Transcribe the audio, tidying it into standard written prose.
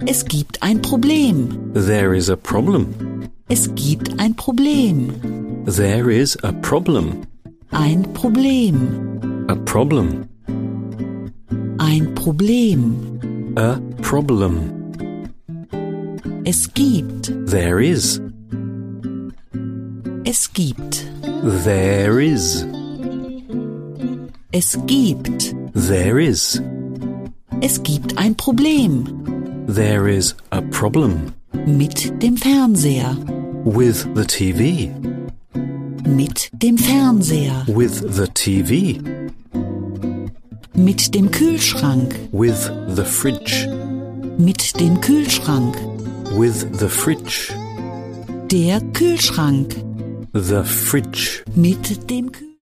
Es gibt ein Problem. There is a problem. Es gibt ein Problem. There is a problem. Ein Problem. A problem. Ein Problem. A problem. Es gibt. There is. Es gibt. There is. Es gibt. There is. Es gibt ein Problem. There is a problem. Mit dem Fernseher. With the TV. Mit dem Fernseher. With the TV. Mit dem Kühlschrank. With the fridge. Mit dem Kühlschrank. With the fridge. Der Kühlschrank. The fridge. Mit dem Kühlschrank.